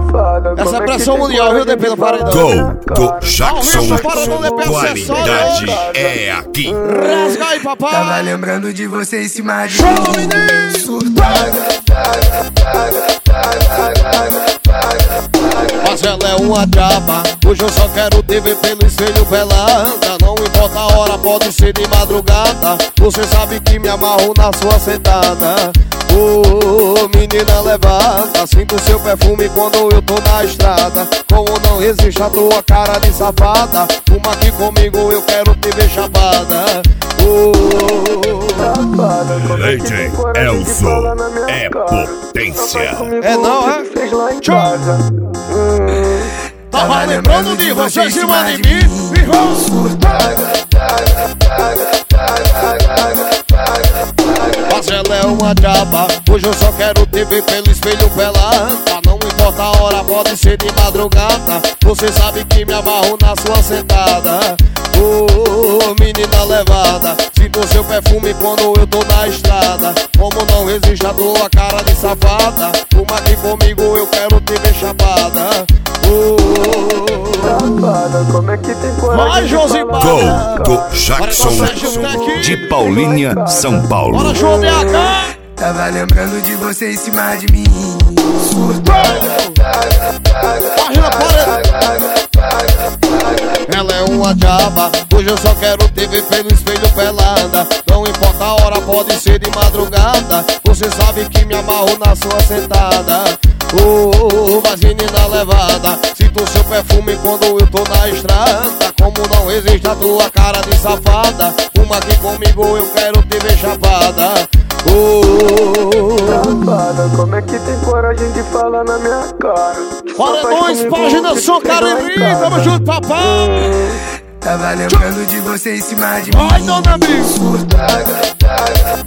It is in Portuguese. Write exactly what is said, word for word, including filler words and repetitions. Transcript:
Essa é pressão mundial, viu, D P do Paredão? Gol do Jackson. Qualidade é aqui. Rasga aí, papai. Tava lembrando de você em cima de Show, mim. menino. Surtada. Mas ela é uma diaba. Hoje eu só quero te ver pelo espelho pelada. Não importa a hora, pode ser de madrugada. Você sabe que me amarro na sua sentada. Ô, oh, menina levada, sinto seu perfume quando eu tô na estrada. Como não resiste a tua cara de safada. Uma aqui comigo, eu quero te ver chapada. Ô, D J Elzo é potência. é não, é? Tava lembrando de você em cima de mim. Mas ela é uma diaba. Hoje eu só quero te ver pelo espelho pelada. Não importa a hora, pode ser de madrugada. Você sabe que me amarro na sua sentada. Ô, oh, menina levada, sinto seu perfume quando eu tô na estrada. Como não resiste a tua cara de safada. Uma aqui comigo, eu quero te ver chapada. Oh, como é que tem vai, Josimar. Gol do Jackson de Paulínia, São Paulo. Bora, João B H. Tava lembrando de você em cima de mim. Página para. Ela é uma diaba. Hoje eu só quero te ver pelo espelho pelada. Não importa a hora, pode ser de madrugada. Você sabe que me amarro na sua sentada. Oh, oh, oh, mas menina levada, sinto seu perfume quando eu tô na estrada. Como não resiste a tua cara de safada. Uma aqui comigo, eu quero te ver chapada. Oh, safada, como é que tem coragem de falar na minha cara? Paredões, página São Cariri, tamo junto, papai. Tava lembrando de você em cima de mim. Ai, dona amiga.